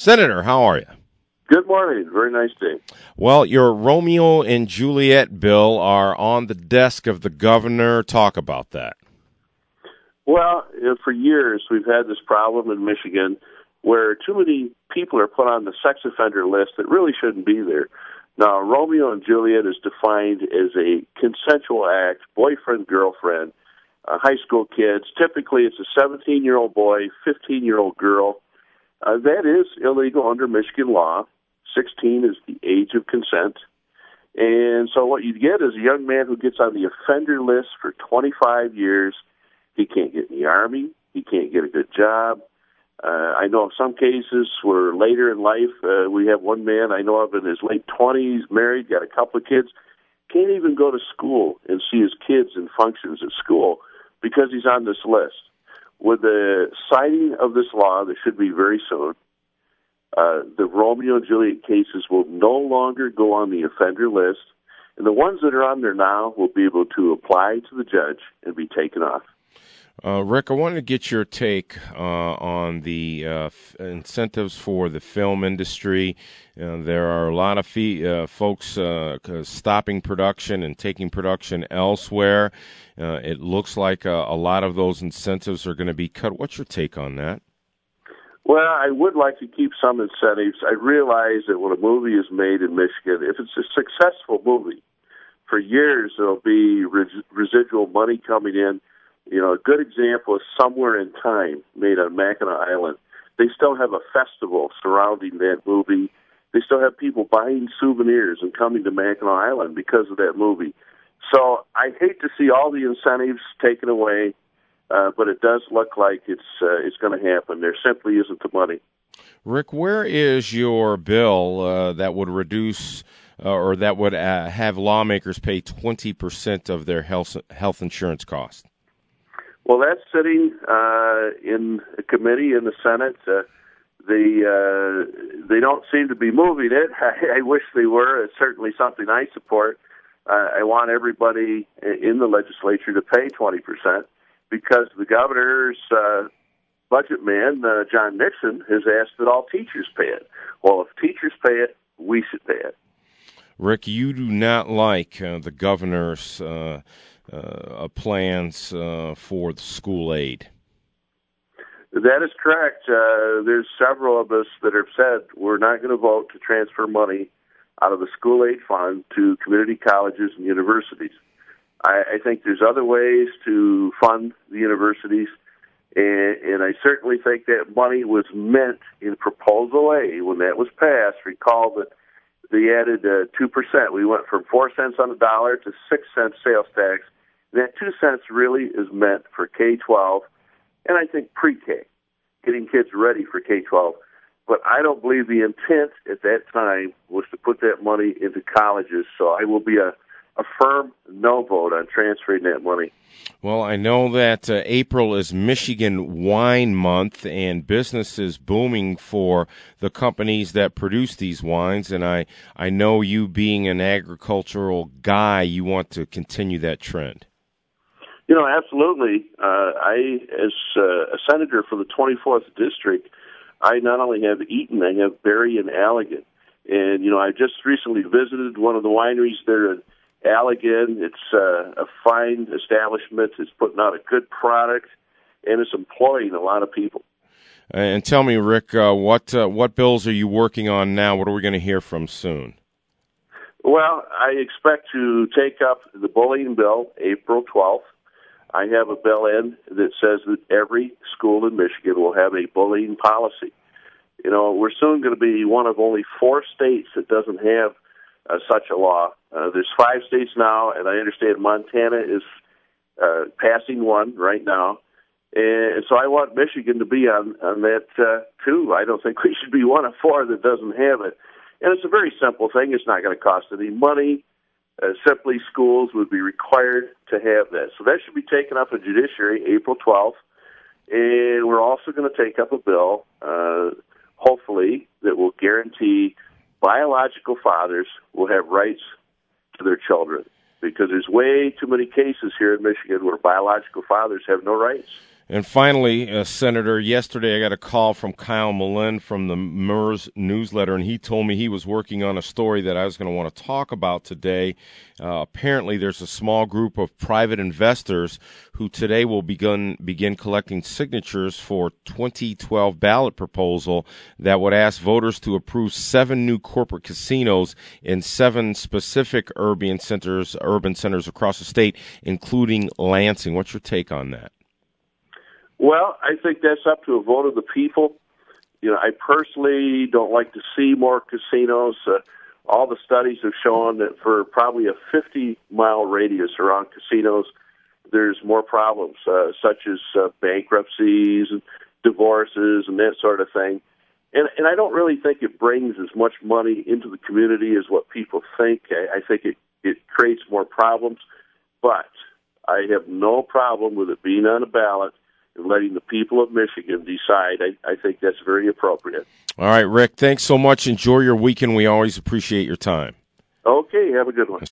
Senator, how are you? Good morning. Very nice day. Well, your Romeo and Juliet bill are on the desk of the governor. Talk about that. Well, for years we've had this problem in Michigan where too many people are put on the sex offender list that really shouldn't be there. Now, Romeo and Juliet is defined as a consensual act, boyfriend, girlfriend, high school kids. Typically, it's a 17-year-old boy, 15-year-old girl. That is illegal under Michigan law. 16 is the age of consent. And so what you get is a young man who gets on the offender list for 25 years. He can't get in the Army. He can't get a good job. I know of some cases where later in life, we have one man I know of in his late 20s, married, got a couple of kids, can't even go to school and see his kids in functions at school because he's on this list. With the signing of this law, that should be very soon, the Romeo and Juliet cases will no longer go on the offender list, and the ones that are on there now will be able to apply to the judge and be taken off. Rick, I wanted to get your take on the incentives for the film industry. There are a lot of folks stopping production and taking production elsewhere. It looks like a lot of those incentives are going to be cut. What's your take on that? Well, I would like to keep some incentives. I realize that when a movie is made in Michigan, if it's a successful movie, for years there'll be residual money coming in. You know, a good example is Somewhere in Time, made on Mackinac Island. They still have a festival surrounding that movie. They still have people buying souvenirs and coming to Mackinac Island because of that movie. So I hate to see all the incentives taken away, but it does look like it's going to happen. There simply isn't the money. Rick, where is your bill that would reduce or that would have lawmakers pay 20% of their health insurance costs? Well, that's sitting in a committee in the Senate. They don't seem to be moving it. I wish they were. It's certainly something I support. I want everybody in the legislature to pay 20% because the governor's budget man, John Nixon, has asked that all teachers pay it. Well, if teachers pay it, we should pay it. Rick, you do not like the governor's plans for the school aid. That is correct. There's several of us that have said we're not going to vote to transfer money out of the school aid fund to community colleges and universities. I think there's other ways to fund the universities, and I certainly think that money was meant in Proposal A when that was passed. Recall that they added 2%. We went from 4 cents on the dollar to 6 cents sales tax. That 2 cents really is meant for K-12 and I think pre-K, getting kids ready for K-12. But I don't believe the intent at that time was to put that money into colleges, so I will be a firm no vote on transferring that money. Well, I know that April is Michigan Wine Month, and business is booming for the companies that produce these wines, and I know you being an agricultural guy, you want to continue that trend. You know, absolutely. I, as a senator for the 24th District, I not only have Eaton, I have Berry and Allegan. And, you know, I just recently visited one of the wineries there in Allegan. It's a fine establishment. It's putting out a good product, and it's employing a lot of people. And tell me, Rick, what bills are you working on now? What are we going to hear from soon? Well, I expect to take up the bullying bill April 12th. I have a bill in that says that every school in Michigan will have a bullying policy. You know, we're soon going to be one of only 4 states that doesn't have such a law. There's 5 states now, and I understand Montana is passing one right now. And so I want Michigan to be on that, too. I don't think we should be one of 4 that doesn't have it. And it's a very simple thing. It's not going to cost any money. Simply schools would be required to have that. So that should be taken up in Judiciary April 12th. And we're also going to take up a bill, hopefully, that will guarantee biological fathers will have rights to their children. Because there's way too many cases here in Michigan where biological fathers have no rights. And finally, Senator, yesterday I got a call from Kyle Malin from the MERS newsletter, and he told me he was working on a story that I was going to want to talk about today. Apparently, there's a small group of private investors who today will begin collecting signatures for 2012 ballot proposal that would ask voters to approve 7 new corporate casinos in 7 specific urban centers across the state, including Lansing. What's your take on that? Well, I think that's up to a vote of the people. I personally don't like to see more casinos. All the studies have shown that for probably a 50-mile radius around casinos, there's more problems, such as bankruptcies and divorces and that sort of thing. And I don't really think it brings as much money into the community as what people think. I think it creates more problems. But I have no problem with it being on a ballot and letting the people of Michigan decide. I think that's very appropriate. All right, Rick, thanks so much. Enjoy your weekend. We always appreciate your time. Okay, have a good one.